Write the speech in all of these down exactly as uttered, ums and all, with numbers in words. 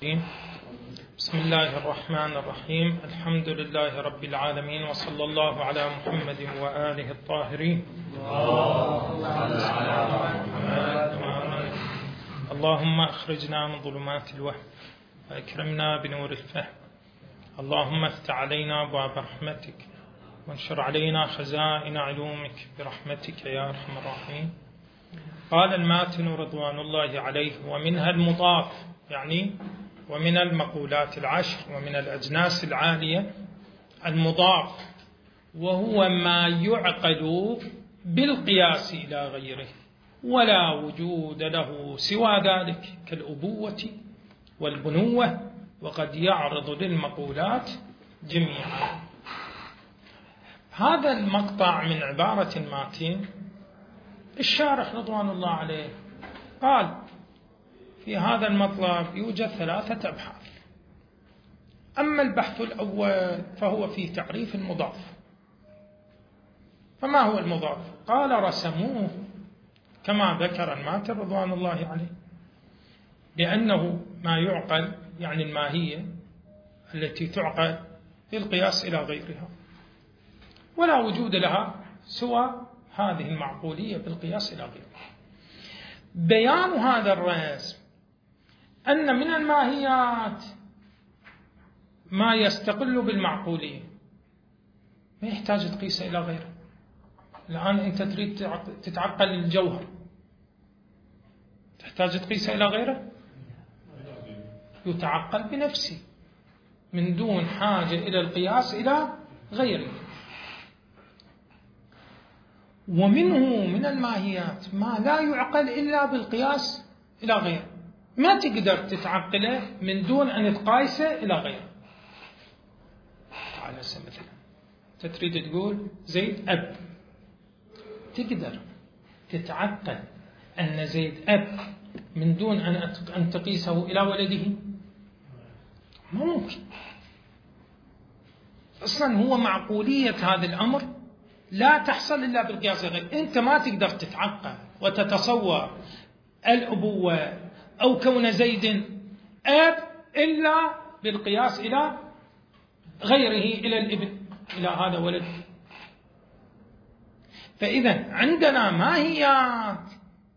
بسم الله الرحمن الرحيم. الحمد لله رب العالمين، وصلى الله على محمد وآله الطاهرين. اللهم أخرجنا من ظلمات الوهم وأكرمنا بنور الفهم. اللهم افتح علينا أبواب رحمتك وانشر علينا خزائن علومك برحمتك يا أرحم الراحمين. قال الماتن رضوان الله عليه: ومنها المضاف، يعني ومن المقولات العشر ومن الأجناس العالية المضاف، وهو ما يعقد بالقياس إلى غيره ولا وجود له سوى ذلك، كالأبوة والبنوة، وقد يعرض للمقولات جميعا. هذا المقطع من عبارة الماتن الشارح رضوان الله عليه قال: في هذا المطلب يوجد ثلاثة أبحاث. أما البحث الأول فهو في تعريف المضاف. فما هو المضاف؟ قال: رسموه كما ذكر الماتن رضوان الله عليه لأنه ما يعقل، يعني الماهية التي تعقل بالقياس إلى غيرها، ولا وجود لها سوى هذه المعقولية بالقياس إلى غيرها. بيان هذا الرسم أن من الماهيات ما يستقل بالمعقولية، ما يحتاج تقيس إلى غيره. الآن أنت تريد تتعقل الجوهر، تحتاج تقيس إلى غيره؟ يتعقل بنفسه من دون حاجة إلى القياس إلى غيره. ومنه من الماهيات ما لا يعقل إلا بالقياس إلى غيره، ما تقدر تتعقله من دون أن تقايسه إلى غيره. على سبيل المثال تريد تقول زيد أب، تقدر تتعقل أن زيد أب من دون أن تقيسه إلى ولده؟ ممكن. أصلا هو معقولية هذا الأمر لا تحصل إلا بالقياس الغير. أنت ما تقدر تتعقل وتتصور الأبوة أو كون زيد أب إلا بالقياس إلى غيره، إلى الابن، إلى هذا ولد. فإذا عندنا ماهيات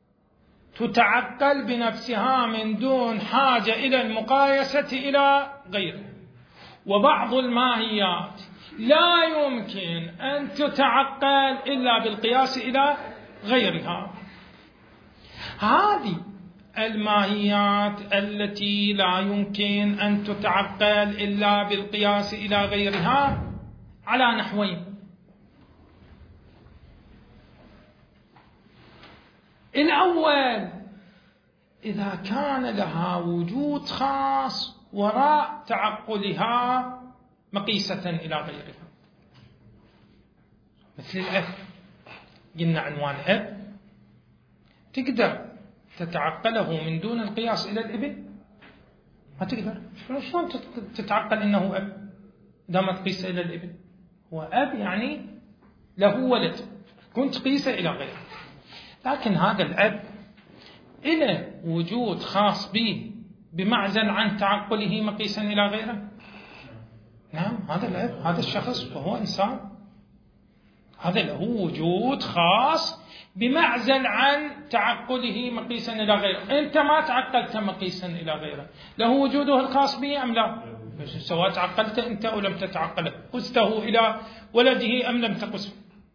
تتعقل بنفسها من دون حاجة إلى المقايسة إلى غيره، وبعض الماهيات لا يمكن أن تتعقل إلا بالقياس إلى غيرها. هذه الماهيات التي لا يمكن أن تتعقل إلا بالقياس إلى غيرها على نحوين: الأول إذا كان لها وجود خاص وراء تعقلها مقيسة إلى غيرها، مثل الأب. قلنا عنوان أب تقدر تتعقله من دون القياس إلى الابن؟ ما تقدر. شلون تتعقل إنه أب دام تقيس إلى الابن؟ هو أب يعني له ولد، كنت قيسه إلى غيره. لكن هذا الأب إلى وجود خاص به بمعزل عن تعقله مقيسا إلى غيره. نعم، هذا الأب، هذا الشخص وهو إنسان، هذا له وجود خاص بمعزل عن تعقله مقيسا إلى غيره. أنت ما تعقلت مقيسا إلى غيره، له وجوده الخاص به أم لا؟ سواء تعقلت أنت أو لم تتعقله، قسته إلى ولده أم لم تقسه.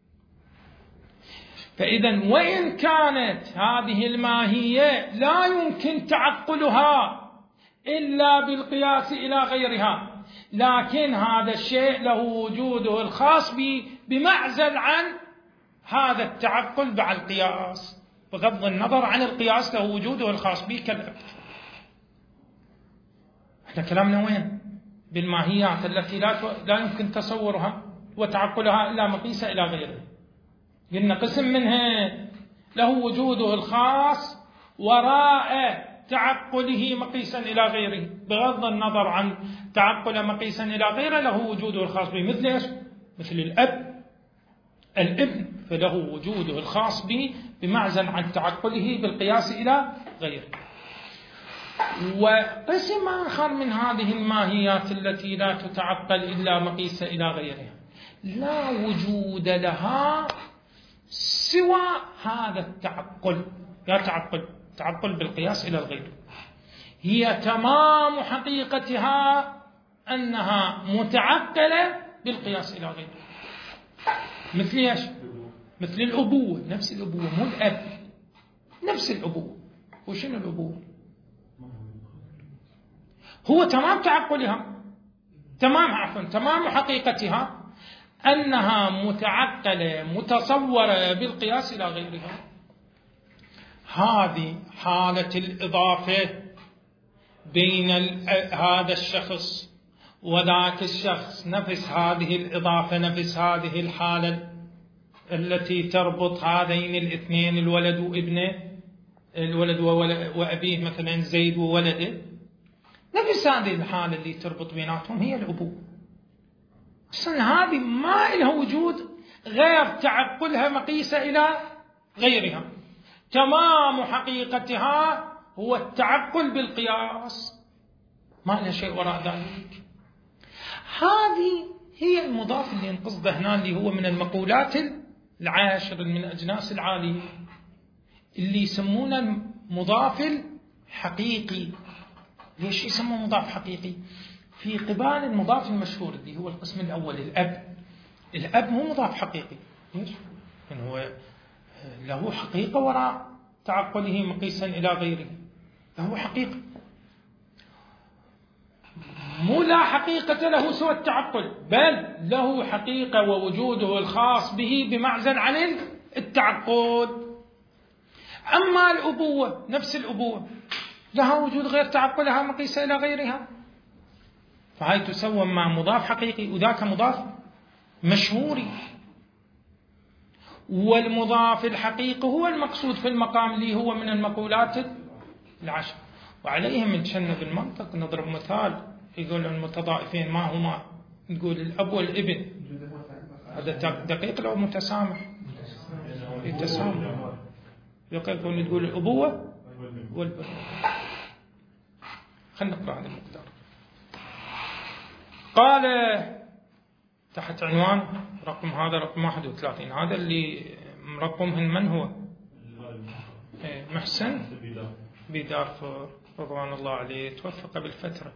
فإذا وإن كانت هذه الماهية لا يمكن تعقلها إلا بالقياس إلى غيرها، لكن هذا الشيء له وجوده الخاص به بمعزل عن هذا التعقل مع القياس، بغض النظر عن القياس له وجوده الخاص به كالأب. احنا كلامنا وين؟ بالماهيات التي لا لا يمكن تصورها وتعقلها إلا مقيسة إلى غيره. قلنا قسم منها له وجوده الخاص وراء تعقله مقيسا إلى غيره، بغض النظر عن تعقل مقيسا إلى غيره له وجوده الخاص به. مثل إيش؟ مثل الأب. الابن فله وجوده الخاص به بمعزل عن تعقله بالقياس إلى غيره. وقسم آخر من هذه الماهيات التي لا تتعقل إلا مقيسة إلى غيرها لا وجود لها سوى هذا التعقل. لا تعقل تعقل بالقياس إلى الغير، هي تمام حقيقتها أنها متعقلة بالقياس إلى غير. مثل إيش؟ مثل الأبوة، نفس الأبوة، مو الأب، نفس الأبوة. وشنو الأبوة؟ هو تمام تعقلها، تمام عفوا تمام حقيقتها أنها متعقلة متصورة بالقياس إلى غيرها. هذه حالة الإضافة بين هذا الشخص وذاك الشخص، نفس هذه الإضافة، نفس هذه الحالة التي تربط هذين الاثنين، الولد وابنه، الولد وأبيه مثلا زيد وولده، نفس هذه الحالة اللي تربط بيناتهم هي الأبوة. أصلا هذه ما لها وجود غير تعقلها مقيسة إلى غيرها، تمام حقيقتها هو التعقل بالقياس، ما لها شيء وراء ذلك. هذه هي المضاف اللي نقصده هنا، اللي هو من المقولات العاشر من أجناس العالية، اللي يسمونه المضاف الحقيقي. ليش يسموه مضاف حقيقي؟ في قبال المضاف المشهور اللي هو القسم الأول، الأب. الأب مو مضاف حقيقي. ليش؟ يعني هو له حقيقة وراء تعقله مقيسا إلى غيره، له حقيقة، مو لا حقيقة له سوى التعقل، بل له حقيقة ووجوده الخاص به بمعزل عن التعقل. أما الأبوة، نفس الأبوة لها وجود غير تعقلها مقيسة إلى غيرها، فهي تسوى مع مضاف حقيقي وذاك مضاف مشهوري. والمضاف الحقيقي هو المقصود في المقام اللي هو من المقولات العشر. وعليهم نتشنب المنطق، نضرب مثال، يقول المتضائفين ما هما؟ نقول الأب والابن، هذا دقيق لو متسامح؟ يتسامح. يقول تقول الأبوة والبنوة. خلينا نقرأ هذا المقدار. قال تحت عنوان رقم هذا رقم واحد وثلاثين، هذا اللي مرقمهن من هو؟ محسن بدارفور رضوان الله عليه، توفى قبل فترة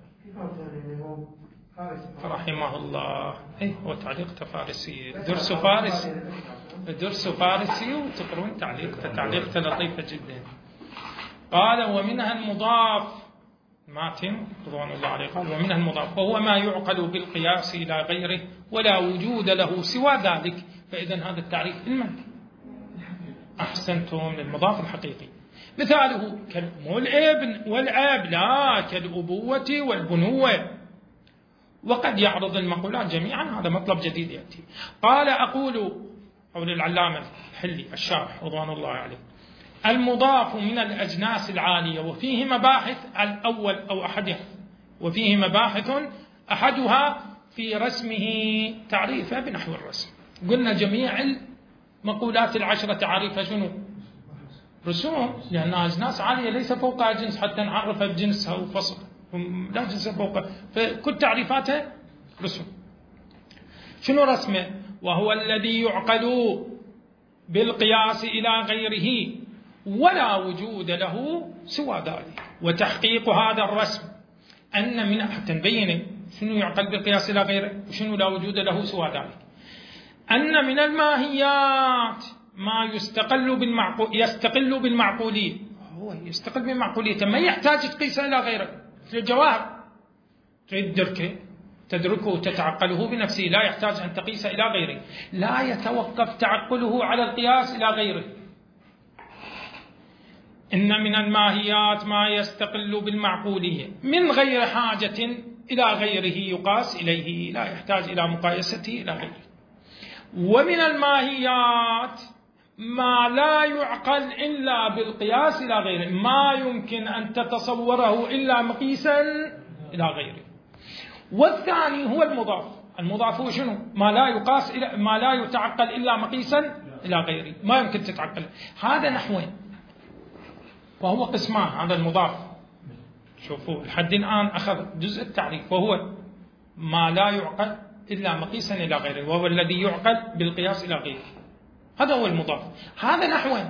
رحمه الله. ايه هو تعليق فارسي، درس فارسي، درس فارسي وتقرون تعليق، تعليق لطيفة جدا. قال ومنها المضاف، ماتن رضوان الله عليه قال ومنها المضاف وهو ما يعقل بالقياس إلى غيره ولا وجود له سوى ذلك. فإذا هذا التعريف المنطق. أحسنتم، للمضاف الحقيقي. مثاله مو الابن والاب، لا، كالأبوة والبنوة. وقد يعرض المقولات جميعا، هذا مطلب جديد يأتي. قال أقول قول العلامة الحلي الشارح رضوان الله عليه: المضاف من الأجناس العالية وفيه مباحث، الأول أو أحدها، وفيه مباحث أحدها في رسمه تعريفه بنحو الرسم. قلنا جميع المقولات العشرة تعريفها شنو؟ رسوم، لأنها أجناس عالية ليس فوقها جنس حتى نعرفها بجنسها وفصل، لا جنس فوقها، فكل تعريفاتها رسوم. شنو رسمه؟ وهو الذي يعقل بالقياس إلى غيره ولا وجود له سوى ذلك. وتحقيق هذا الرسم أن من، حتى نبين شنو يعقل بالقياس إلى غيره وشنو لا وجود له سوى ذلك، أن من الماهيات ما يستقل بالمعقول، يستقل بالمعقولية، هو يستقل بالمعقولية، ما يحتاج تقيس إلى غيره. في الجواهر تريد دركه تدركه وتتعقله بنفسه، لا يحتاج أن تقيس إلى غيره، لا يتوقف تعقله على القياس إلى غيره. إن من الماهيات ما يستقل بالمعقولية من غير حاجة إلى غيره يقاس إليه، لا يحتاج إلى مقايسته إلى غيره. ومن الماهيات ما لا يعقل إلا بالقياس إلى غيره، ما يمكن أن تتصوره إلا مقيسا إلى غيره. والثاني هو المضاف. المضاف هو شنو؟ ما لا يقاس إلى، ما لا يتعقل إلا مقيسا إلى غيره، ما يمكن تتعقل. هذا نحوين، وهو قسمان. هذا المضاف شوفوا لحد الآن أخذ جزء التعريف، وهو ما لا يعقل إلا مقيسا إلى غيره، وهو الذي يعقل بالقياس إلى غيره. هذا هو المضاف. هذا نحوه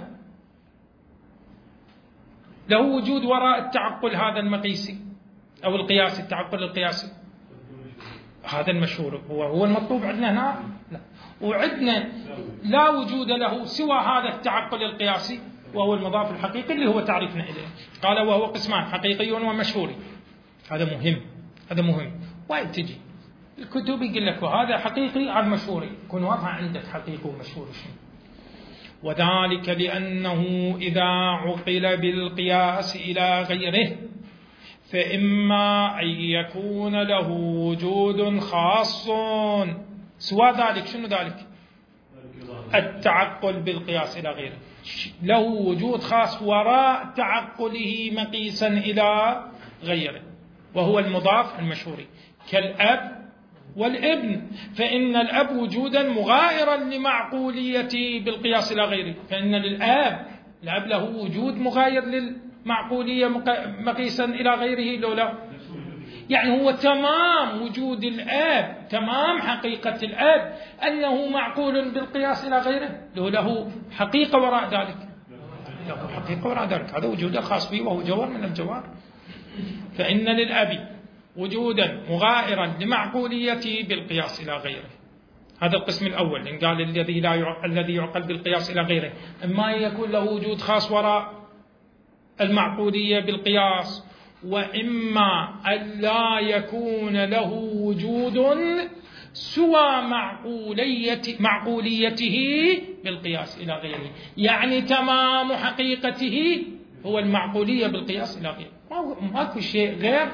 له وجود وراء التعقل هذا المقيسي أو القياسي، التعقل القياسي هذا المشهور هو هو المطلوب عندنا هنا. لا. وعندنا لا وجود له سوى هذا التعقل القياسي وهو المضاف الحقيقي اللي هو تعريفنا إليه. قال وهو قسمان حقيقي ومشهوري. هذا مهم، هذا مهم. وايد تجي الكتب يقول لك وهذا حقيقي عن مشهوري، يكون واضح عندك حقيقي ومشهوري شنو. وذلك لأنه إذا عقل بالقياس إلى غيره فإما أن يكون له وجود خاص سوى ذلك. شنو ذلك؟ التعقل بالقياس إلى غيره، له وجود خاص وراء تعقله مقيسا إلى غيره، وهو المضاف المشهوري كالأب والابن. فإن الأب وجودا مغايرا لمعقوليته بالقياس إلى غيره، فإن للأب الأب له وجود مغاير للمعقولية مقيسا إلى غيره لولا. يعني هو تمام وجود الأب، تمام حقيقة الأب أنه معقول بالقياس إلى غيره، لو له حقيقة وراء ذلك، له حقيقة وراء ذلك، هذا وجوده خاص به وهو جوهر من الجوهر. فإن للأب وجودا مغايرا لمعقوليته بالقياس إلى غيره. هذا القسم الأول إن قال الذي لا يع... الذي يعقل بالقياس إلى غيره، إما يكون له وجود خاص وراء المعقولية بالقياس، وإما أن لا يكون له وجود سوى معقوليته معقوليته بالقياس إلى غيره. يعني تمام حقيقته هو المعقولية بالقياس إلى غيره، ماكو شيء غير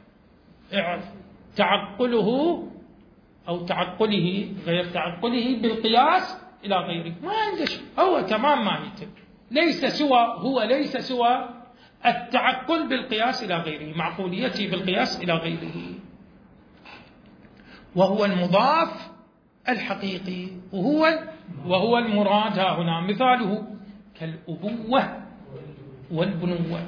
تعقله أو تعقله غير تعقله بالقياس إلى غيره، ما عنده شيء، هو تمام ما يتم، ليس سوى هو ليس سوى التعقل بالقياس إلى غيره، معقوليته بالقياس إلى غيره، وهو المضاف الحقيقي، وهو وهو المراد هنا. مثاله كالأبوة والبنوة.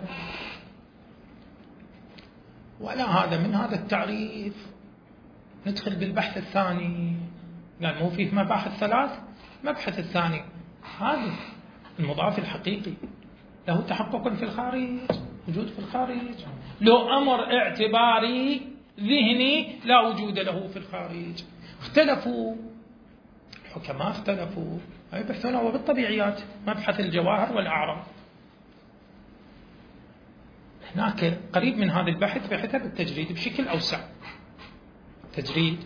ولا هذا من هذا التعريف ندخل بالبحث الثاني. قال مو فيه مباحث ثلاث، مبحث الثاني هذا المضاف الحقيقي له تحقق في الخارج، وجود في الخارج، لو أمر اعتباري ذهني لا وجود له في الخارج. اختلفوا الحكماء، اختلفوا يبحثون وبالطبيعيات، مبحث الجواهر والأعراض. هناك قريب من هذا البحث بحثه بالتجريد بشكل أوسع. تجريد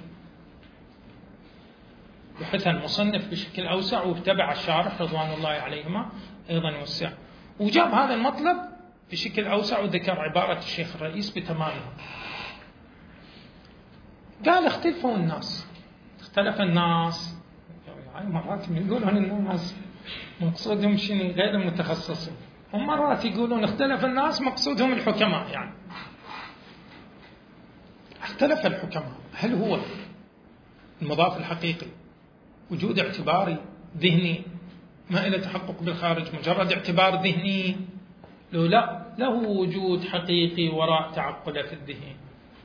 بحثها المصنف بشكل أوسع، واتبع الشارح رضوان الله عليهما أيضا وسع، وجاب هذا المطلب بشكل أوسع، وذكر عبارة الشيخ الرئيس بتمامها. قال اختلفوا الناس، اختلف الناس، يعني مرات يقولون الناس مقصودهم شنو غير المتخصصين، ومرات يقولون اختلف الناس مقصودهم الحكماء. يعني اختلف الحكماء، هل هو المضاف الحقيقي وجود اعتباري ذهني ما إلى تحقق بالخارج، مجرد اعتبار ذهني، لو لا له وجود حقيقي وراء تعقله في الذهن.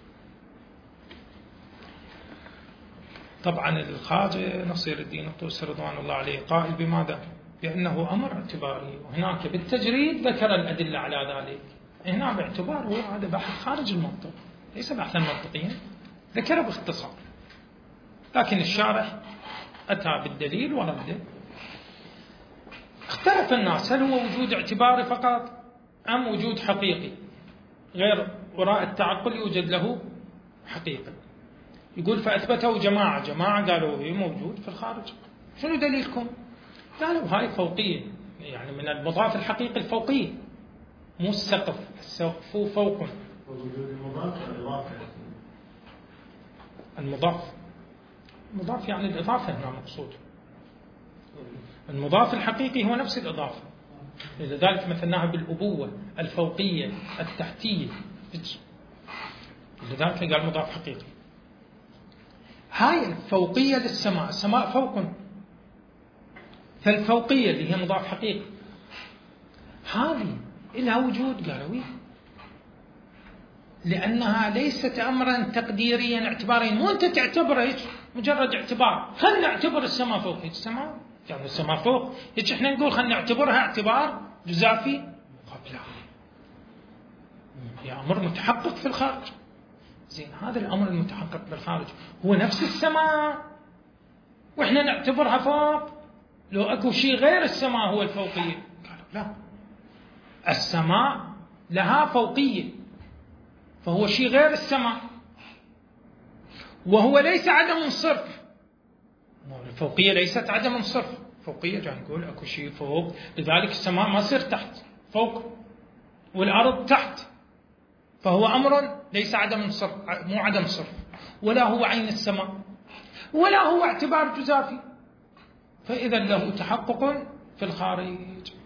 طبعا الخواجة نصير الدين الطوسي رضوان الله عليه قائل بماذا؟ بأنه أمر اعتباري، وهناك بالتجريد ذكر الأدلة على ذلك. هنا باعتبار هو هذا بحث خارج المنطق، ليس بحثا منطقيا، ذكره باختصار، لكن الشارح أتى بالدليل ورده. اختلف الناس، هل هو وجود اعتباري فقط أم وجود حقيقي غير وراء التعقل يوجد له حقيقة؟ يقول فأثبته جماعة جماعة قالوا هي موجود في الخارج. شنو دليلكم؟ قالوا هاي فوقية، يعني من المضاف الحقيقي الفوقية، مو السقف، السقف فوق. المضاف المضاف يعني الإضافة هنا مقصود، المضاف الحقيقي هو نفس الإضافة، لذلك مثلناها بالأبوة الفوقية التحتية، لذلك قال مضاف حقيقي. هاي الفوقية للسماء، السماء فوق، فالفوقية اللي هي مضاف حقيقي هذه لها وجود، قالوا إيه؟ لأنها ليست أمرا تقديريا اعتباريا، مو أنت تعتبره هيك مجرد اعتبار. خلنا نعتبر السماء فوق، هيك السماء يعني السماء فوق، هيك احنا نقول خلنا نعتبرها اعتبار جزافي قبلها، هي أمر متحقق في الخارج. زين، هذا الأمر المتحقق بالخارج هو نفس السماء وإحنا نعتبرها فوق، لو أكو شيء غير السماء هو الفوقية. قالوا لا، السماء لها فوقية، فهو شيء غير السماء، وهو ليس عدم صرف. الفوقية ليست عدم صرف، فوقية جاي نقول أكو شيء فوق، لذلك السماء ما تصير تحت، فوق، والأرض تحت، فهو أمر ليس عدم صرف، مو عدم صرف، ولا هو عين السماء، ولا هو اعتبار جزافي، فإذا له تحقق في الخارج.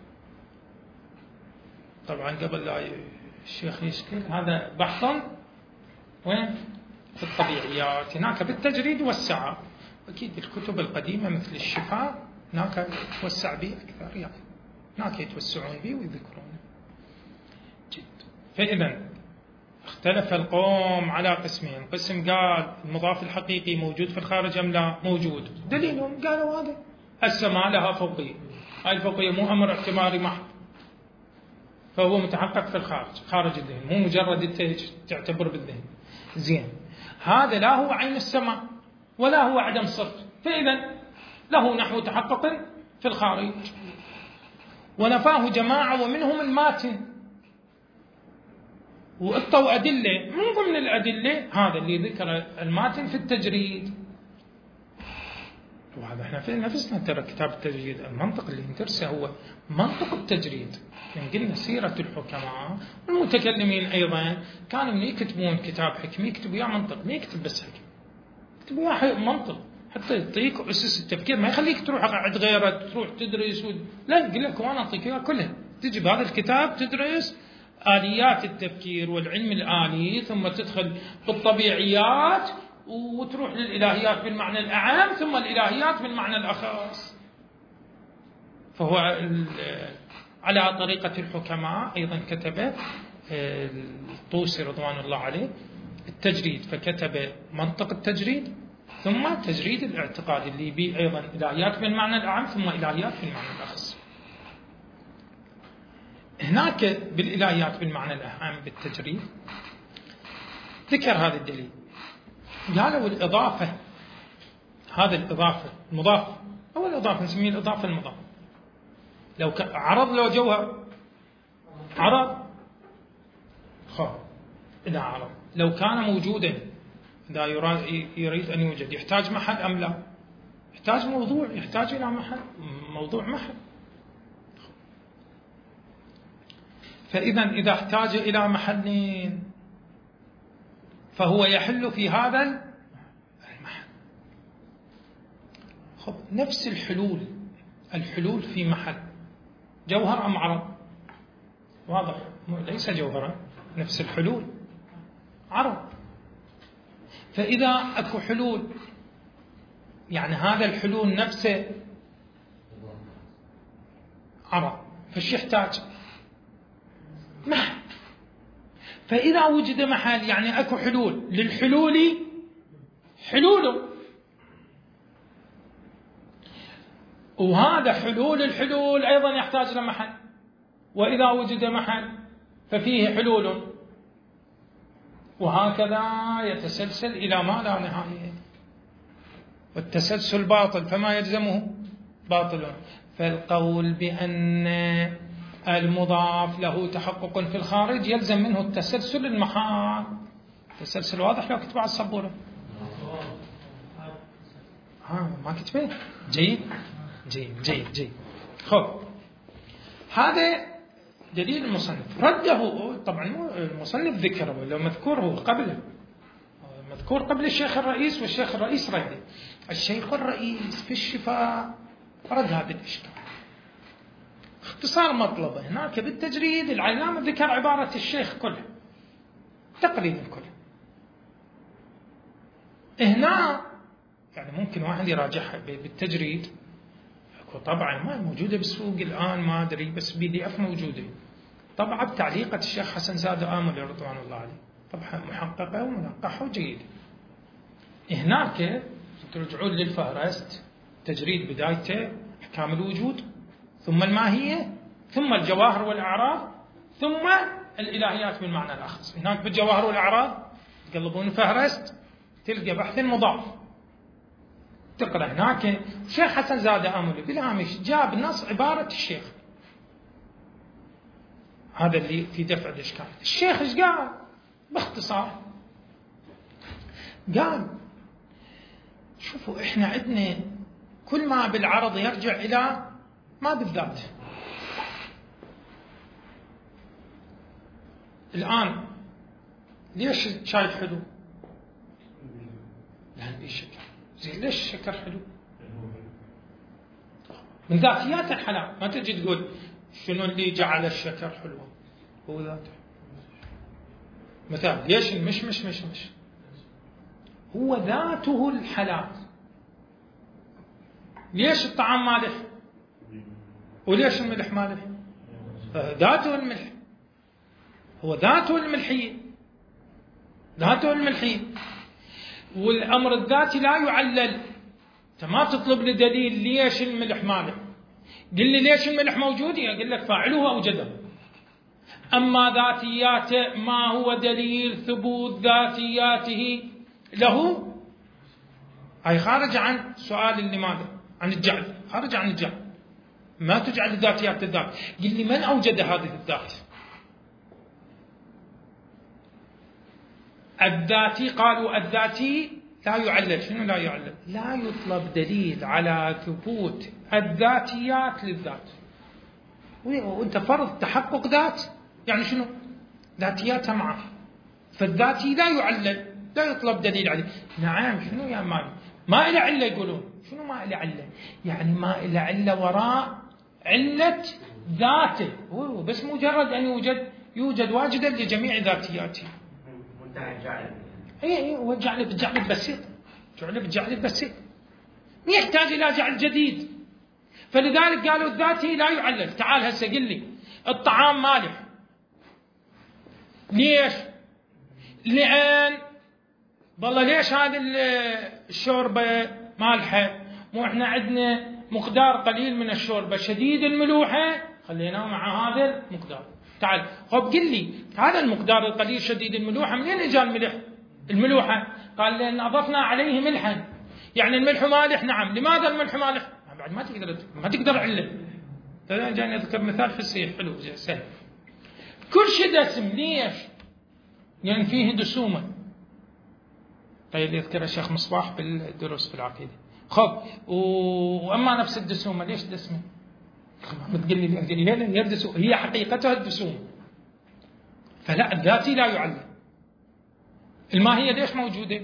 طبعا قبل لا الشيخ يشكل، هذا بحث وين؟ في الطبيعيات، هناك بالتجريد والسعة. أكيد الكتب القديمة مثل الشفاء هناك يتوسع به أكثر، يعني هناك يتوسعون به ويذكرونه جد. فإذا اختلف القوم على قسمين، قسم قال المضاف الحقيقي موجود في الخارج أم لا؟ موجود. دليلهم قالوا هذا السماء لها فوقية، هاي الفوقية مو أمر اعتباري محض، فهو متحقق في الخارج، خارج الذهن، مو مجرد انت تعتبر بالذهن. زين، هذا لا هو عين السماء ولا هو عدم صرف، فإذا له نحو تحقق في الخارج. ونفاه جماعة ومنهم الماتن، وأعطوا أدلة من ضمن الأدلة هذا اللي ذكر الماتن في التجريد. وهذا احنا في نفسنا ترى كتاب التجريد، المنطق اللي ندرسه هو منطق التجريد. يعني قلنا سيرة الحكماء والمتكلمين أيضا كانوا من يكتبون كتاب حكمي يكتبوا يا منطق، ما يكتب بس حكم، يكتبوا يا منطق حتى يعطيك أسس التفكير، ما يخليك تروح عند غيرك تروح تدرس و... لا، يقول لك وانا أعطيك إياها كلها، تجي بهذا الكتاب تدرس آليات التفكير والعلم الآلي، ثم تدخل بالطبيعيات وتروح للإلهيات بالمعنى الأعم، ثم الإلهيات بالمعنى الأخص. فهو على طريقة الحكماء أيضا كتب الطوسي رضوان الله عليه التجريد، فكتب منطق التجريد ثم تجريد الاعتقاد اللي بيه أيضا إلهيات بالمعنى الأعم ثم إلهيات بالمعنى الأخص. هناك بالإلهيات بالمعنى الأعم بالتجريد ذكر هذا الدليل، قالوا الإضافة، هذا الإضافة المضاف أو الإضافة نسميه الإضافة المضاف، لو عرض له جوهر، عرض خاف إذا عرض، لو كان موجودا إذا يريد أن يوجد يحتاج محل أم لا؟ يحتاج موضوع، يحتاج إلى محل، موضوع محل. فإذا إذا احتاج إلى محلين فهو يحل في هذا المحل. خب نفس الحلول، الحلول في محل جوهر أم عرض؟ واضح ليس جوهرا، نفس الحلول عرض. فإذا أكو حلول يعني هذا الحلول نفسه عرض، فش يحتاج؟ محل. فإذا وجد محل يعني أكو حلول، للحلول حلول، وهذا حلول الحلول أيضا يحتاج إلى محل، وإذا وجد محل ففيه حلول، وهكذا يتسلسل إلى ما لا نهاية. والتسلسل باطل فما يلزمه باطل. فالقول بأن المضاف له تحقق في الخارج يلزم منه التسلسل المحال. التسلسل واضح لو كتب على السبورة؟ ها ما كتبه؟ جيد جيد جيد جيد. خب هذا دليل المصنف، رده طبعا المصنف ذكره لو مذكور هو قبله، مذكور قبل الشيخ الرئيس، والشيخ الرئيس رده. الشيخ الرئيس في الشفاء رد هذا الإشكال. اختصار مطلبه هناك بالتجريد العلامة ذكر عبارة الشيخ كلها تقريبا كلها. هنا يعني ممكن واحد يراجعها بالتجريد، طبعا ما موجودة بالسوق الآن ما أدري، بس بي دي اف موجودة طبعا بتعليقة الشيخ حسن زاد آمل رضوان الله عليه، طبعا محققة ومنقحة وجيدة. هناك ترجعون للفهرست، تجريد بدايته أحكام الوجود، ثم الماهية، ثم الجواهر والأعراض، ثم الإلهيات بالمعنى الأخص. هناك بالجواهر والأعراض تقلبون الفهرست تلقى بحث مضاف، تقرأ هناك الشيخ حسن زاد آملي بالهامش جاب نص عبارة الشيخ، هذا اللي في دفع الإشكال. الشيخ ايش قال باختصار؟ قال شوفوا احنا عندنا كل ما بالعرض يرجع إلى ما بالذات. الآن ليش الشاي حلو؟ لأن فيه شكر. زين ليش الشكر حلو؟ من ذاتيات الحلاوة. ما تجي تقول شنو اللي جعل الشكر حلوة؟ هو ذاته. مثلا ليش المشمش مشمش؟ هو ذاته الحلاوة. ليش الطعام مالح؟ وليش الملح مالح؟ ذاته الملح، هو ذاته الملحية، ذاته الملحية. والأمر الذاتي لا يعلل. أنت ما تطلب لي دليل ليش الملح مالح، قل لي ليش الملح موجود أقول لك فاعله أوجده. أما ذاتياته ما هو دليل ثبوت ذاتياته له، هاي خارج عن سؤال لماذا، عن الجعل، خارج عن الجعل. ما تجعل ذاتيات الذات. قل لي من أوجد هذه الذات؟ الذاتي قالوا الذاتي لا يعلل. شنو لا يعلل؟ لا يطلب دليل على ثبوت الذاتيات للذات. وانت فرض تحقق ذات، يعني شنو؟ ذاتياتها معه، فالذاتي لا يعلل، لا يطلب دليل عليه. نعم شنو يا مالي؟ ما إلى علة يقولون. شنو ما إلى علة؟ يعني ما إلى علة وراء علة ذاته، هو بس مجرد أن يوجد يوجد واجدا لجميع ذاتياته. منتهى الجعل. اي اي هو جعل بالجعل البسيط، جعل بالجعل البسيط، ما يحتاج إلى جعل جديد. فلذلك قالوا الذاتي لا يعلل. تعال هسه قل لي الطعام مالح، ليش؟ لأن والله ليش هذه الشوربة مالحة؟ مو احنا عندنا مقدار قليل من الشوربة شديد الملوحة خليناه مع هذا المقدار. تعال خب قل لي هذا المقدار القليل شديد الملوحة منين اجى الملح الملوحة؟ قال لأن أضفنا عليه ملحا، يعني الملح مالح. نعم لماذا الملح مالح؟ بعد ما تقدر ما تقدر علة. جاني أذكر مثال فسيح حلو سهل. كل شيء دسم ليش؟ يعني فيه دسومة. طيب يذكر الشيخ مصباح بالدروس في العقيدة. خب وأما نفس الدسومة ليش دسمة؟ ما تقول لي يردسوا، هي حقيقتها الدسومة. فلا الذاتي لا يعلم. الماهية ليش موجودة؟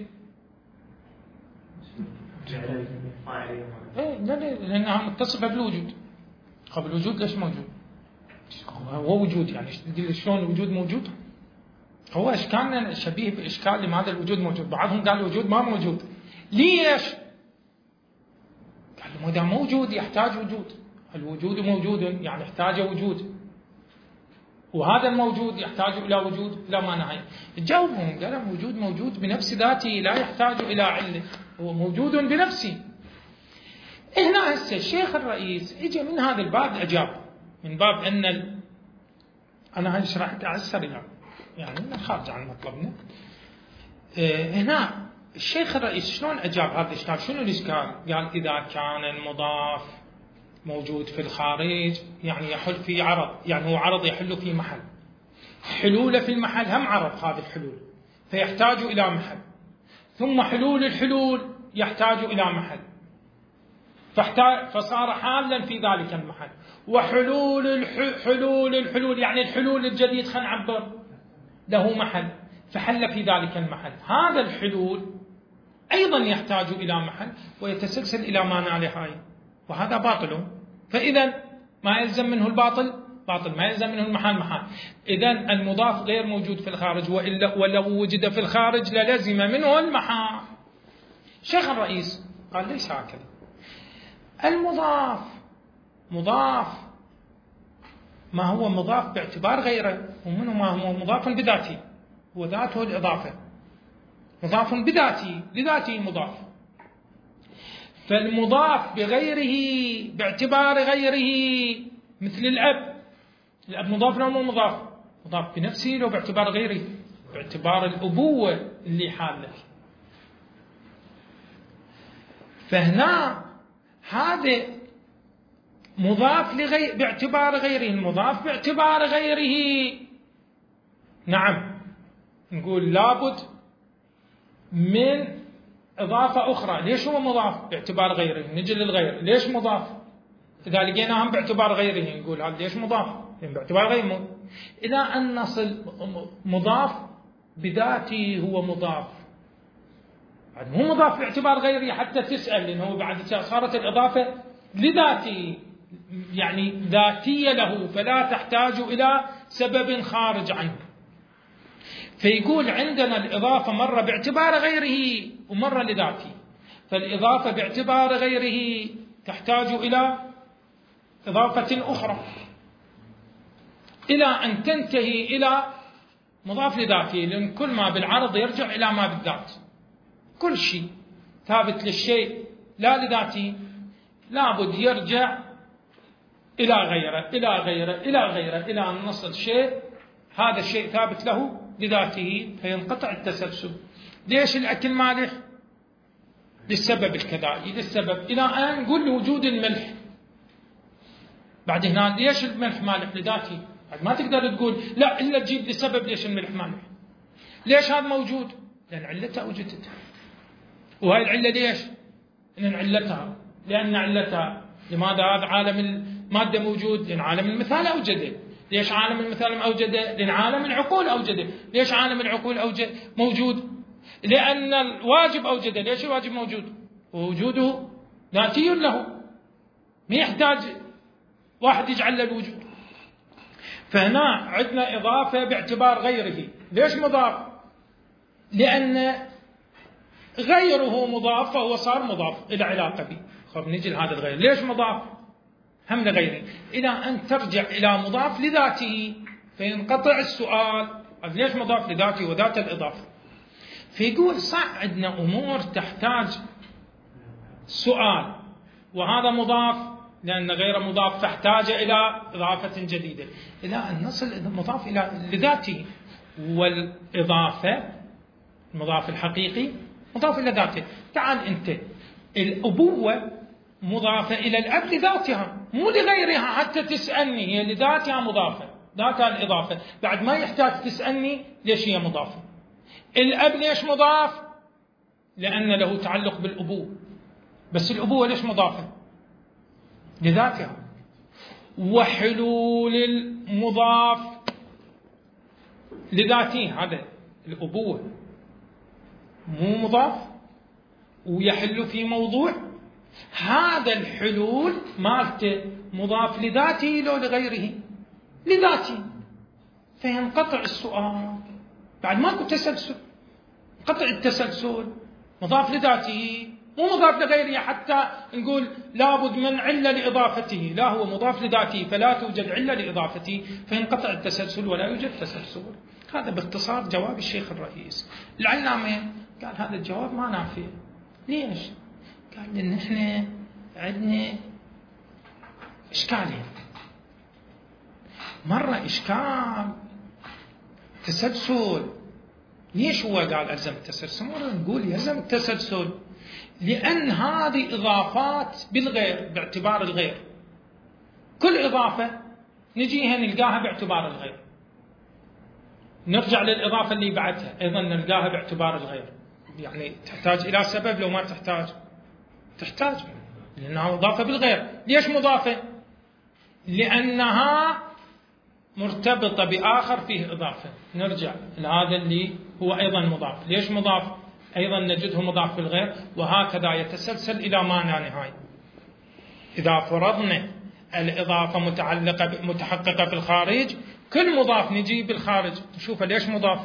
إيه لا لا لأنها متصفة بالوجود. خب الوجود ليش موجود؟ هو وجود، يعني شلون الوجود موجود؟ هو إشكالنا شبيه بإشكال لماذا الوجود موجود. بعضهم قال الوجود ما موجود. ليش؟ قال ما دام موجود يحتاج وجود. الوجود موجود يعني يحتاج وجود، وهذا الموجود يحتاج إلى وجود لا ما نهاية. جاوبهم قال موجود موجود بنفس ذاته لا يحتاج إلى علة، هو موجود بنفسه. هنا هسه الشيخ الرئيس اجى من هذا الباب أجاب من باب أن ال... أنا هاي شرحت على السريع يعني خارج عن مطلبنا. اه هنا الشيخ الرئيس شلون أجاب هذا الإشكال؟ شنو الإشكال؟ قال إذا كان المضاف موجود في الخارج يعني يحل في عرض، يعني هو عرض يحل في محل، حلوله في المحل هم عرض هذه الحلول فيحتاج إلى محل، ثم حلول الحلول يحتاج إلى محل فصار حالا في ذلك المحل. وحلول الحلول الحلول يعني الحلول الجديد خلينا نعبر له محل فحل في ذلك المحل. هذا الحلول أيضا يحتاج إلى محل ويتسلسل إلى ما ناله هاي، وهذا باطل. فإذا ما يلزم منه الباطل باطل، ما يلزم منه المحال محال. إذا المضاف غير موجود في الخارج، وإلا ولو وجد في الخارج للزم منه المحال. شيخ الرئيس قال ليس هكذا. المضاف مضاف ما هو مضاف باعتبار غيره، ومنه ما هو مضاف بذاته، هو ذاته الإضافة، مضاف بذاته، لذاته مضاف. فالمضاف بغيره باعتبار غيره مثل الأب، الأب مضاف لو مو مضاف؟ مضاف بنفسه لو باعتبار غيره، باعتبار الأبوة اللي حالة. فهنا هذا مضاف لغير باعتبار غيره، المضاف باعتبار غيره. نعم نقول لابد من إضافة أخرى. ليش هو مضاف باعتبار غيره؟ نجي للغير، ليش مضاف؟ إذا لقيناهم باعتبار غيره نقول هذا ليش مضاف؟ يعني باعتبار غيره. إلى أن نصل مضاف بذاته هو مضاف، بعد مو مضاف باعتبار غيره حتى تسأل، لأنه بعد صارت الإضافة لذاته، يعني ذاتية له، فلا تحتاج إلى سبب خارج عنه. فيقول عندنا الإضافة مرة باعتبار غيره ومرة لذاته. فالإضافة باعتبار غيره تحتاج إلى إضافة أخرى إلى أن تنتهي إلى مضاف لذاته، لأن كل ما بالعرض يرجع إلى ما بالذات. كل شيء ثابت للشيء لا لذاته لابد يرجع إلى غيره إلى غيره إلى غيره إلى أن نصل شيء هذا الشيء ثابت له لذاته فينقطع التسلسل. ليش الأكل مالح؟ للسبب الكذائي، للسبب إلى أن نقول لوجود الملح. بعد هنا ليش الملح مالح؟ لذاته. بعد ما تقدر تقول لا إلا تجيب لسبب ليش الملح مالح. ليش هذا موجود؟ لأن علتها وجدت. وهي العلة ليش؟ لأن علتها لأن علتها لماذا هذا عالم المادة موجود؟ لأن عالم المثال أوجده. ليش عالم المثال أوجده؟ لأن عالم العقول أوجده. ليش عالم العقول أوجد موجود؟ لأن الواجب أوجده. ليش الواجب موجود؟ ووجوده ذاتي له، ما يحتاج واحد يجعل له الوجود. فهنا عندنا إضافة باعتبار غيره. ليش مضاف؟ لأن غيره مضاف فهو صار مضاف إلى علاقة به. خب نجي لهذا الغير. ليش مضاف؟ هم لغيره إلى أن ترجع إلى مضاف لذاته فينقطع السؤال ليش مضاف لذاته وذات الإضافة. فيقول صح عندنا أمور تحتاج سؤال وهذا مضاف لأن غير مضاف فاحتاج إلى إضافة جديدة إلى أن نصل مضاف إلى لذاته. والإضافة المضاف الحقيقي مضاف إلى ذاته. تعال أنت الأبوة مضافة إلى الأب لذاتها مو لغيرها حتى تسألني، هي لذاتها مضافة، ذاتها الإضافة. بعد ما يحتاج تسألني ليش هي مضافة. الأب ليش مضاف؟ لأن له تعلق بالأبوة. بس الأبوة ليش مضافة؟ لذاتها. وحلول المضاف لذاته هذا الأبوة مو مضاف ويحل في موضوع هذا الحلول مالته مضاف لذاته لو لغيره؟ لذاته. فينقطع السؤال بعد ماكو تسلسل، قطع التسلسل مضاف لذاته مو مضاف لغيره حتى نقول لابد من علة لإضافته. لا هو مضاف لذاته فلا توجد علة لإضافته فينقطع التسلسل ولا يوجد تسلسل. هذا باختصار جواب الشيخ الرئيس. العلامة قال هذا الجواب ما نافع. ليش؟ قال لأن احنا عندنا إشكالين. مرة إشكال تسلسل. ليش هو قال ألزم التسلسل؟ مرة نقول يلزم التسلسل لأن هذه إضافات بالغير باعتبار الغير. كل إضافة نجيها نلقاها باعتبار الغير. نرجع للإضافة اللي بعدها أيضا نلقاها باعتبار الغير. يعني تحتاج إلى سبب لو ما تحتاج؟ تحتاج لأنها مضافة بالغير. ليش مضافة؟ لأنها مرتبطة بآخر فيه إضافة. نرجع لهذا اللي هو أيضا مضاف. ليش مضاف؟ أيضا نجده مضاف بالغير وهكذا يتسلسل إلى ما لا نهاية. إذا فرضنا الإضافة متعلقة متحققة في الخارج كل مضاف نجي بالخارج نشوفه ليش مضاف؟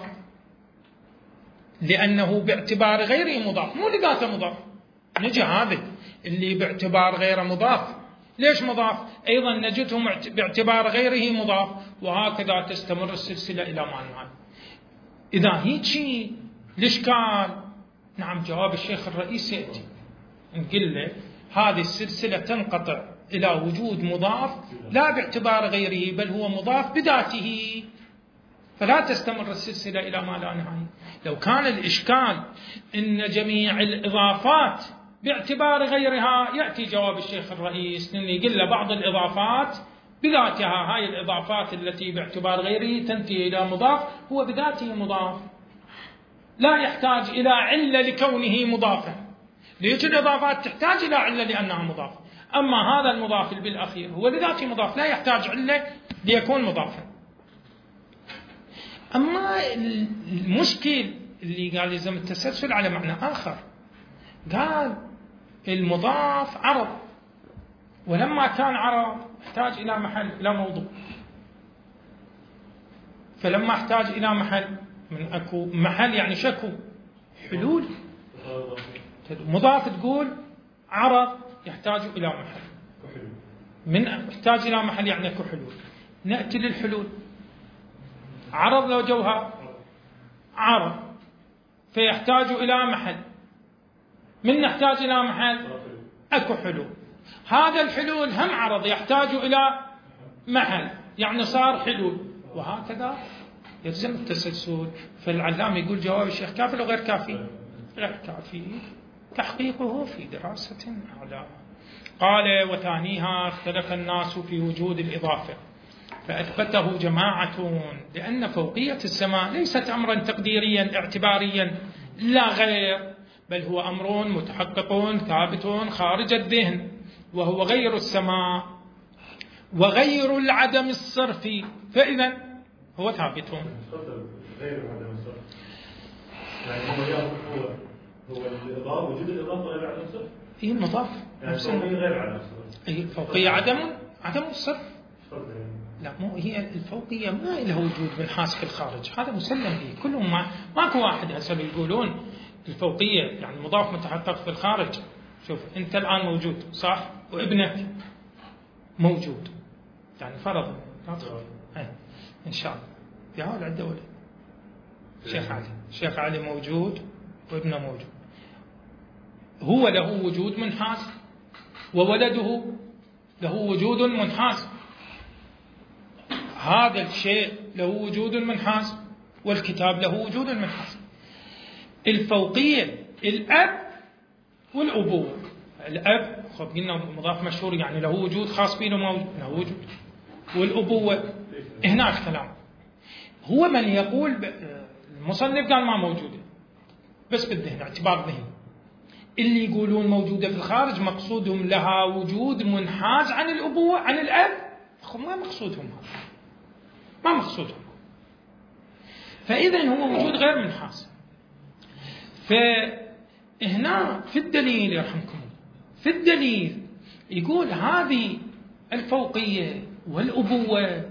لأنه باعتبار غيره مضاف مو لذاته مضاف. نجي هذا اللي باعتبار غيره مضاف ليش مضاف؟ أيضا نجده باعتبار غيره مضاف وهكذا تستمر السلسلة إلى ما نهاية. إذا هيك الإشكال، نعم جواب الشيخ الرئيس يأتي نقول له هذه السلسلة تنقطع إلى وجود مضاف لا باعتبار غيره، بل هو مضاف بذاته، فلا تستمر السلسلة إلى ما لا نهاية. لو كان الإشكال إن جميع الإضافات باعتبار غيرها، يأتي جواب الشيخ الرئيس لأن يقول له بعض الإضافات بذاتها، هاي الإضافات التي باعتبار غيره تنتهي إلى مضاف، هو بذاته مضاف لا يحتاج إلى علة لكونه مضافا. ليش الإضافات تحتاج إلى علة لأنها مضافة، أما هذا المضاف بالأخير هو بذاته مضاف لا يحتاج علة ليكون مضافا. أما المشكل اللي قال يلزم التسلسل على معنى آخر، قال المضاف عرض، ولما كان عرض احتاج إلى محل إلى موضوع، فلما احتاج إلى محل من أكو محل يعني شكو حلول مضاف، تقول عرض يحتاج إلى محل، من يحتاج إلى محل يعني أكو حلول. نأتي للحلول، عرض لو جوهر عرض فيحتاج إلى محل، من نحتاج إلى محل أكو حلول، هذا الحلول هم عرض يحتاج إلى محل يعني صار حلول، وهكذا يلزم التسلسل. فالعلام يقول جواب الشيخ كافي أو غير كافي؟ غير كافي، تحقيقه في دراسة أعلى. قال وثانيها اختلف الناس في وجود الإضافة فأثبته جماعة لأن فوقية السماء ليست أمرا تقديريا اعتباريا لا غير، بل هو أمر متحقق ثابت خارج الذهن، وهو غير السماء وغير العدم الصرفي، فإذا هو ثابت. غير عدم الصرف يعني هو هو هو الإضافة، وجود الإضافة غير عدم الصرف. إيه مضاف يعني فوقية غير عدم الصرف. إيه فوقية عدم عدم الصرف. لا مو هي الفوقية ما لها وجود منحاز في الخارج، هذا مسلم به كلهم. ما ماكو واحد هسه يقولون الفوقية يعني مضاف متحقق في الخارج. شوف أنت الآن موجود صح، وابنك موجود، يعني فرضا إن شاء الله في هؤلاء الدولة شيخ علي شيخ علي موجود وابنه موجود، هو له وجود منحاز وولده له وجود منحاز، هذا الشيء له وجود منحاز والكتاب له وجود منحاز. الفوقية الأب والأبوة، الأب خب قلنا مضاف مشهور يعني له وجود خاص به له وجود، والأبوة هناك كلام. هو من يقول المصنف قال ما موجودة بس بالذهن اعتبار ذهني، اللي يقولون موجودة في الخارج مقصودهم لها وجود منحاز عن الأبوة عن الأب، ما مقصودهم هذا، ما مقصودهم. فإذا هو وجود غير منحاز. فهنا في الدليل يرحمكم في الدليل يقول هذه الفوقية والأبوة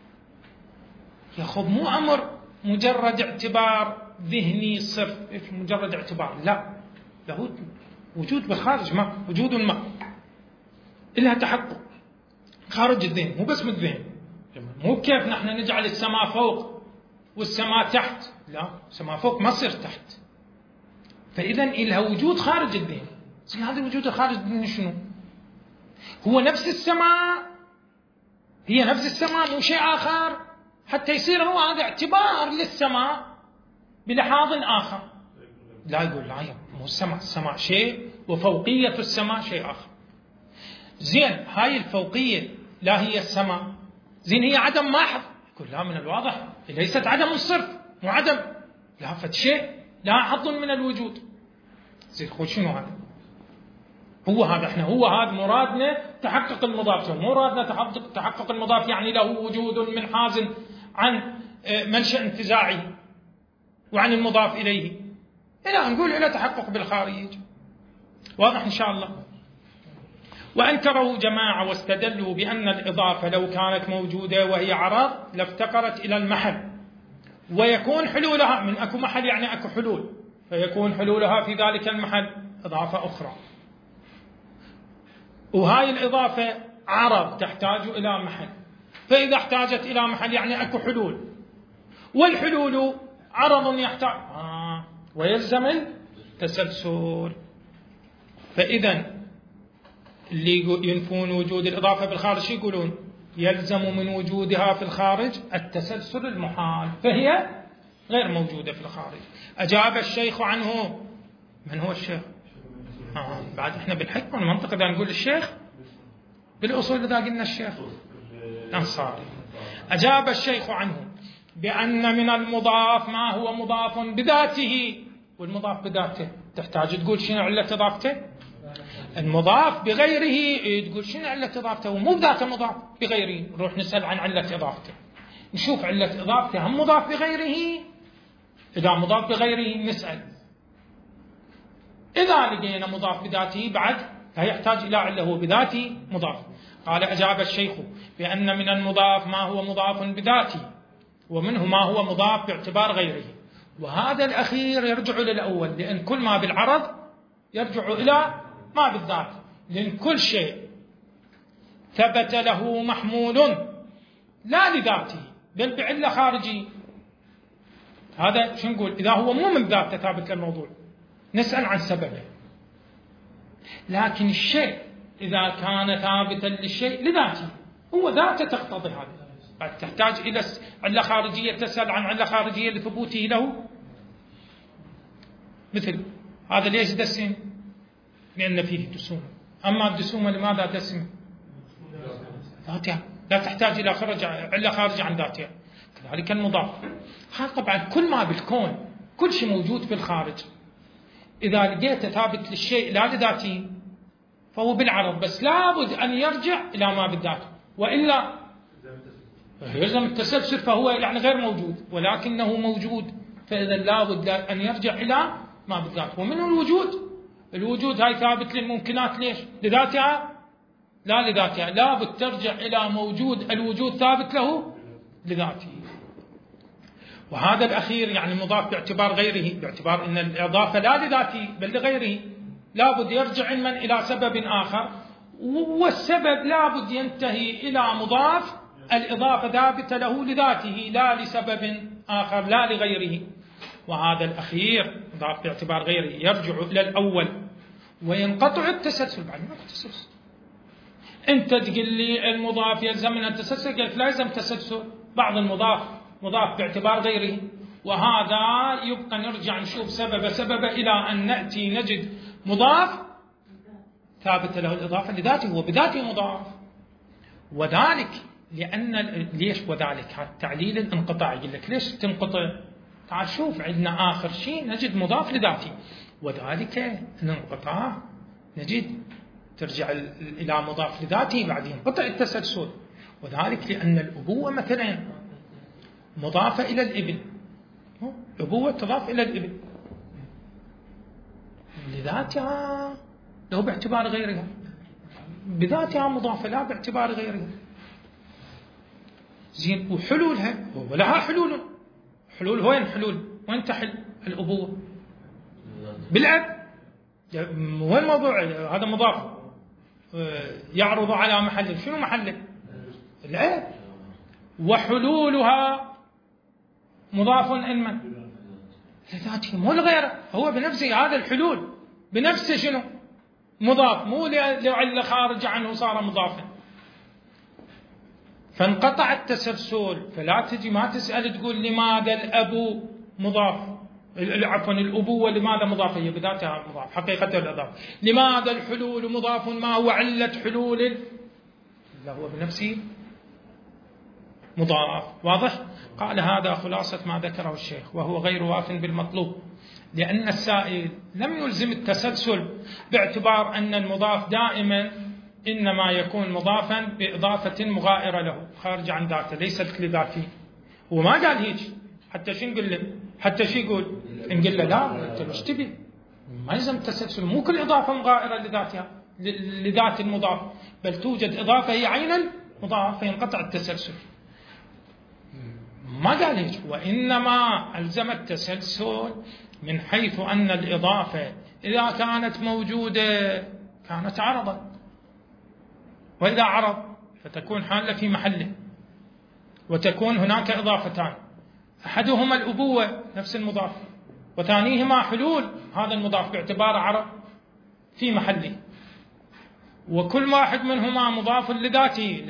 ياخذ مو أمر مجرد اعتبار ذهني صرف مجرد اعتبار، لا له وجود بالخارج، ما وجود ما إلها تحقق خارج الذهن مو بس من الذهن. مو كيف نحن نجعل السماء فوق والسماء تحت، لا السماء فوق ما تصير تحت، فإذا إلها وجود خارج الذهن. هذا الوجود الخارج الذهن شنو؟ هو نفس السماء، هي نفس السماء مو شيء آخر، حتى يصير هو هذا اعتبار للسماء بلحاظ آخر. لا يقول لا مو السماء، السماء شيء وفوقية السماء شيء آخر. زين هاي الفوقية لا هي السماء، زين هي عدم محض، يقول لا من الواضح ليست عدم الصرف، مو عدم، لا فد شيء لا حظ من الوجود. زين خو شنو هذا؟ هو هذا احنا هو هذا مرادنا تحقق المضاف، مو مرادنا تحقق تحقق المضاف يعني له وجود منحاز عن منشأ انتزاعه وعن المضاف إليه، إلى نقول إلى تحقق بالخارج. واضح إن شاء الله. وأنكروا جماعة واستدلوا بأن الإضافة لو كانت موجودة وهي عرض لافتقرت إلى المحل، ويكون حلولها من أكو محل يعني أكو حلول، فيكون حلولها في ذلك المحل إضافة أخرى. وهاي الإضافة عرض تحتاج إلى محل، فإذا احتاجت إلى محل يعني أكو حلول، والحلول عرض يحتاج آه ويلزم التسلسل. فإذا اللي ينفون وجود الإضافة بالخارج شو يقولون؟ يلزم من وجودها في الخارج التسلسل المحال، فهي غير موجودة في الخارج. أجاب الشيخ عنه. من هو الشيخ؟ آه بعد إحنا بالحكمة والمنطق إذا نقول الشيخ، بالأصول إذا قلنا الشيخ الأنصاري. أجاب الشيخ عنه بأن من المضاف ما هو مضاف بذاته، والمضاف بذاته تحتاج تقول شنو علة إضافته؟ المضاف بغيره تقول شنو علة إضافته؟ ومو بذاته مضاف بغيره. نروح نسأل عن علة إضافته، نشوف علة إضافته هم مضاف بغيره. إذا مضاف بغيره نسأل، إذا لقينا مضاف بذاته بعد فيحتاج إلى علة هو بذاته مضاف. قال أجاب الشيخ بأن من المضاف ما هو مضاف بذاته، ومنه ما هو مضاف باعتبار غيره. وهذا الأخير يرجع للأول، لأن كل ما بالعرض يرجع إلى ما بالذات، لأن كل شيء ثبت له محمول لا لذاته بل بعلة خارجية. هذا شو نقول؟ إذا هو مو من ذاته ثابت للموضوع نسأل عن سببه، لكن الشيء إذا كان ثابتا للشيء لذاته هو ذاته تقتضي هذا، تحتاج إلى علة خارجية تسأل عن علة خارجية لثبوته له. مثل هذا ليش دسم؟ لأن فيه دسوم. أما الدسوم لماذا دسم؟ ذاتها لا تحتاج إلى خرج علة خارجة عن ذاتها. كذلك المضاف. هذا طبعا كل ما بالكون كل شيء موجود في الخارج إذا لقيته ثابت للشيء لا لذاته فهو بالعرض، بس لابد أن يرجع إلى ما بالذات، وإلا يلزم التسلسل فهو يعني غير موجود، ولكنه موجود، فإذا لابد أن يرجع إلى ما بالذات. ومنه الوجود. الوجود هاي ثابت للممكنات ليش؟ لذاتها لا لذاتها، لابد ترجع إلى موجود، الوجود ثابت له لذاته. وهذا الأخير يعني مضاف باعتبار غيره، باعتبار أن الإضافة لا لذاته بل لغيره، لابد يرجع علما إلى سبب آخر، والسبب لابد ينتهي إلى مضاف الإضافة ثابتة له لذاته لا لسبب آخر لا لغيره. وهذا الأخير مضاف باعتبار غيره يرجع إلى الأول وينقطع التسلسل. بعد ما التسلسل أنت تقول لي المضاف يلزم من التسلسل، قلت لا يلزم تسلسل، بعض المضاف مضاف باعتبار غيره، وهذا يبقى نرجع نشوف سبب سبب إلى أن نأتي نجد مضاف ثابت له الإضافة لذاته وبذاته مضاف. وذلك لأن ليش وذلك هذا تعليل الانقطاع. يقول لك ليش تنقطع؟ تعال شوف عندنا آخر شيء نجد مضاف لذاته، وذلك الانقطاع نجد ترجع إلى مضاف لذاته بعدين ينقطع التسلسل. وذلك لأن الأبوة مثلا مضافة إلى الابن، أبوة تضاف إلى الابن لذاتها لو باعتبار غيرها، بذاتها مضافة لا باعتبار غيرها. زين وحلولها ولها حلول. حلول وين حلول؟ وين تحل الأبوة؟ بالأب. وين موضوع هذا مضاف يعرض على محله، شنو محله؟ الأب. وحلولها مضاف إنما لذاته مو لغيره، هو بنفسه هذا الحلول بنفسه شنو؟ مضاف، مو لعل خارج عنه صار مضافا. فانقطع التسلسل، فلا تجي ما تسأل تقول لماذا الأب مضاف، عفوا الأبوة لماذا مضافة؟ هي بذاتها مضاف حقيقة الإضافة. لماذا الحلول مضاف؟ ما هو علة حلول؟ لا هو بنفسه مضاف. واضح؟ قال هذا خلاصة ما ذكره الشيخ، وهو غير واف بالمطلوب، لأن السائل لم يلزم التسلسل باعتبار أن المضاف دائما إنما يكون مضافا بإضافة مغائرة له خارج عن ذاته ليست لذاته. وما قال هيك، حتى شو نقول له؟ حتى شو يقول؟ نقول له لا أنت مش تبي، ما يلزم التسلسل، مو كل إضافة مغائرة لذاتها لذات المضاف، بل توجد إضافة هي عين المضاف فينقطع التسلسل. ما قال هيك، وإنما ألزم التسلسل من حيث أن الإضافة إذا كانت موجودة كانت عرضا، وإذا عرض فتكون حالة في محله، وتكون هناك إضافتان، أحدهما الأبوة نفس المضاف، وثانيهما حلول هذا المضاف باعتباره عرض في محله، وكل واحد منهما مضاف لذاته،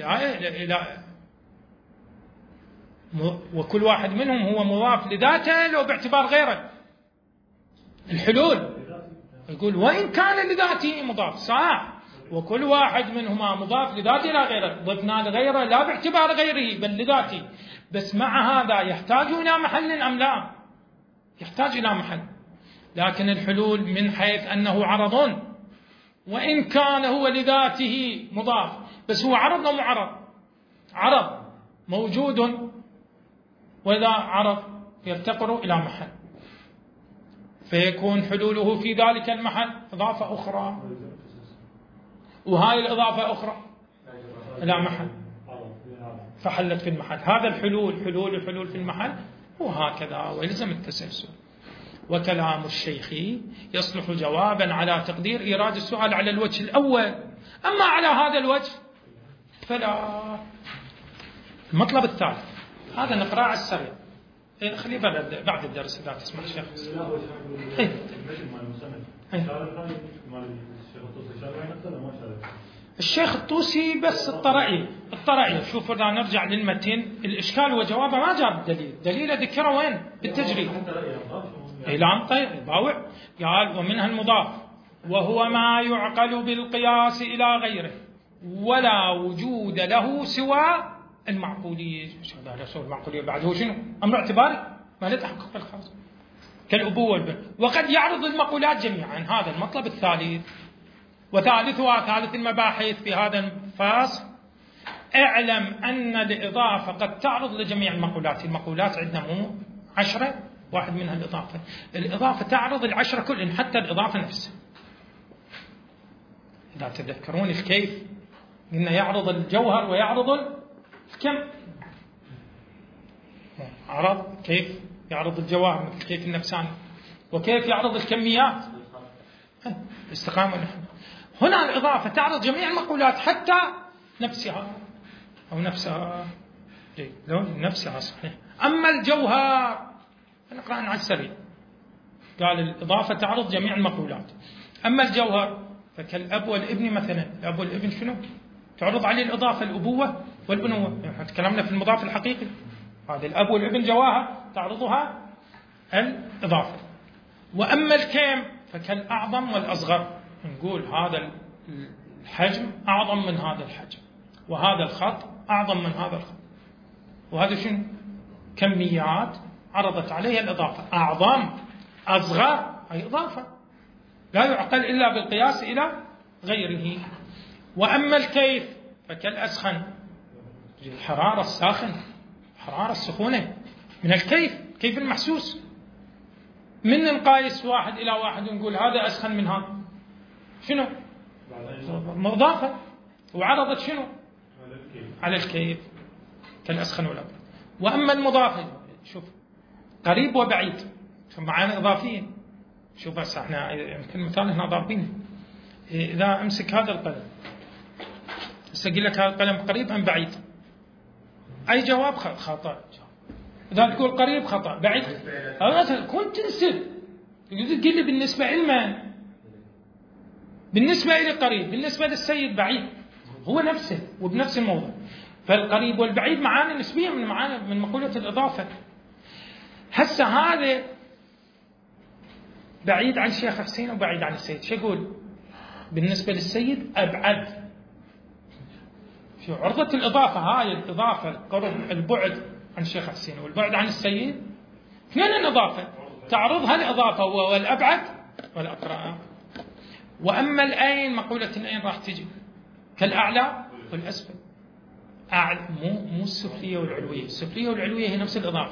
وكل واحد منهم هو مضاف لذاته لو باعتبار غيره. الحلول يقول وإن كان لذاته مضاف صح، وكل واحد منهما مضاف لذاته لا غيره، ضفنا لغيره لا باعتبار غيره بل لذاته، بس مع هذا يحتاج إلى محل أم لا؟ يحتاج إلى محل. لكن الحلول من حيث أنه عرض، وإن كان هو لذاته مضاف، بس هو عرض أو معرض؟ عرض موجود، وإذا عرض يفتقر إلى محل، فيكون حلوله في ذلك المحل إضافة أخرى، وهاي الإضافة أخرى إلى محل فحلت في المحل. هذا الحلول، حلول الحلول في المحل، وهكذا ويلزم التسلسل. وكلام الشيخ يصلح جوابا على تقدير إيراد السؤال على الوجه الأول، أما على هذا الوجه فلا. المطلب الثالث هذا نقرأ على السريع، خليه بعد الدرس إذا تسمح الشيخ. الشيخ الطوسي بس الطرائي الطرائي شوفوا إذا نرجع للمتن الإشكال وجوابه ما جاب دليل، دليل ذكره وين؟ بالتجريد. إعلان طيب باوع قال ومنها المضاف وهو ما يعقل بالقياس إلى غيره ولا وجود له سوى المعقولية. شو هذا سوى المعقولية بعده شنو؟ أمر اعتباري ما له تحقق الخاص كالأبوة والبن، وقد يعرض المقولات جميعا. هذا المطلب الثالث. وثالثها ثالث المباحث في هذا الفصل اعلم أن الإضافة قد تعرض لجميع المقولات. المقولات عندنا مو عشرة، واحد منها الإضافة. الإضافة تعرض العشرة كلهم حتى الإضافة نفسها. إذا تذكرون الكيف قلنا يعرض الجوهر ويعرض الكم. عرض كيف يعرض الجواهر مثل كيف النفساني، وكيف يعرض الكميات استقامة. هنا الإضافة تعرض جميع المقولات حتى نفسها أو نفسها لو نفسها صحيح. أما الجوهر نقرأ على السريع قال الإضافة تعرض جميع المقولات. أما الجوهر فكالأب والابن مثلا، الأب والابن شنو؟ تعرض عليه الإضافة الأبوة والبنوة. يعني تكلمنا في المضاف الحقيقي، هذا الأب والابن جواهر تعرضها الإضافة. وأما الكم فكالأعظم والأصغر، نقول هذا الحجم أعظم من هذا الحجم، وهذا الخط أعظم من هذا الخط، وهذا شنو؟ كميات عرضت عليها الإضافة. أعظم أصغر أي إضافة لا يعقل إلا بالقياس إلى غيره. وأما الكيف فكالأسخن، الحرارة الساخن، حرارة السخونة من الكيف، كيف المحسوس. من نقايس واحد إلى واحد ونقول هذا أسخن من هذا، شنو؟ مضافة، وعرضت شنو؟ على الكيف كالأسخن والأبرد. وأما المضافة شوف قريب وبعيد، شوف معانا إضافيين. شوف بس احنا يمكن مثال هنا ضاربين. إذا أمسك هذا القلم أقول لك هذا القلم قريب أم بعيد؟ أي جواب خطأ. إذا تقول قريب خطأ، بعيد هذا كنت تنسب تقول لي بالنسبة علما، بالنسبة إلى قريب، بالنسبة للسيد بعيد، هو نفسه وبنفس الموضوع. فالقريب والبعيد معانا نسبيا من معانا من مقولة الإضافة. هسه هذا بعيد عن الشيخ حسين وبعيد عن السيد، شو يقول؟ بالنسبة للسيد أبعد. في عرضة الإضافة هاي الإضافة القرب البعد عن الشيخ حسين والبعد عن السيد اثنين الإضافة تعرضها الإضافة والأبعد والأقرب. وأما الأين مقولة الأين راح تجي كالأعلى والأسفل. أعلى مو مو السفلية والعلوية، السفلية والعلوية هي نفس الإضافة.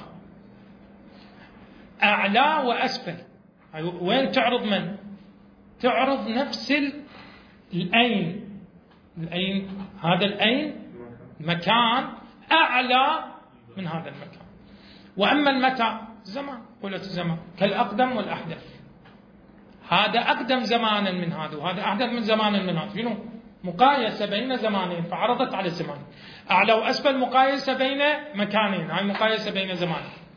أعلى وأسفل وين تعرض؟ من تعرض نفس الأين. الأين هذا الأين مكان أعلى من هذا المكان. وأما المتى زمان، قولة الزمان كالأقدم والأحدث. هذا أقدم زمانا من هذا وهذا أحدث من زمان من هذا، شنو؟ مقايسة بين زمانين فعرضت على الزمان. أعلى وأسفل مقايسة بين مكانين، هاي مقايسة بين زمانين.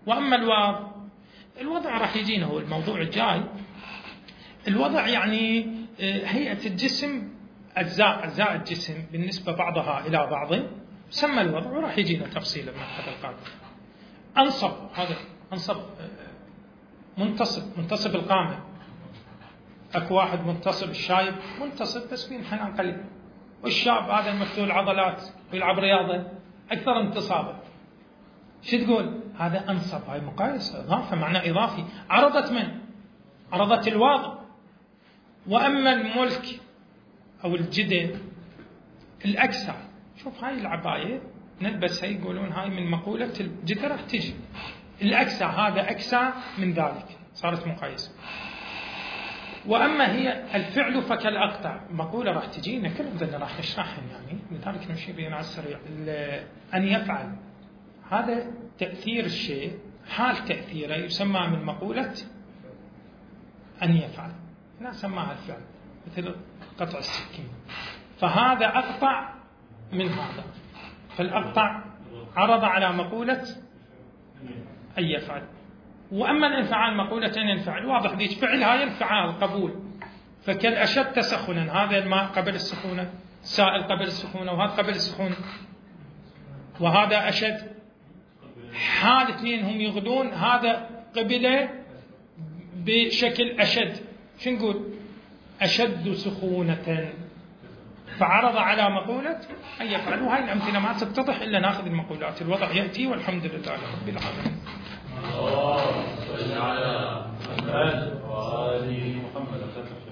وأما الوضع الوضع راح يجينا هو الموضوع الجاي. الوضع يعني هيئة الجسم، أجزاء أجزاء الجسم بالنسبة بعضها إلى بعض سمى الوضع، وراح يجينا تفصيلا المرحلة القادمة. أنصب، هذا أنصب منتصب، منتصب القامة. أكو واحد منتصب الشايب منتصب بس في انحناء قليل، والشاب هذا المفتول عضلات ويلعب رياضة أكثر انتصابا. شو تقول؟ هذا أنصب، هاي مقايسة إضافة، معنى إضافي. عرضت من؟ عرضت الواضع. وأما الملك أو الجدة الأكسى، شوف هاي العباية نلبسها يقولون هاي من مقولة الجدة راح تجي. الأكسى هذا أكسى من ذلك، صارت مقايسة. وأما هي الفعل فكالأقطع، مقولة راح تجينا كلهم ذلك راح نشرحهم يعني، لذلك نمشي بين على السريع. أن يفعل هذا تأثير الشيء، حال تأثيره يسمى من مقولة أن يفعل، لا سماها الفعل، مثل قطع السكين. فهذا أقطع من هذا، فالأقطع عرض على مقولة أن يفعل. وأما الانفعال مقولة أن ينفعل، واضح ذيك فعل هاي انفعال قبول. فكالأشد تسخنا، هذا الماء قبل السخونة، سائل قبل السخونة، وهذا قبل السخونة، وهذا أشد. حال اثنين هم يغلون، هذا قبله بشكل أشد، شو نقول؟ أشد سخونة، فعرض على مقولة أن يفعل. وهي الأمثلة ما تتضح إلا ناخذ المقولات. الوضع يأتي والحمد لله رب العالمين. اللهم صل على محمد وآل محمد.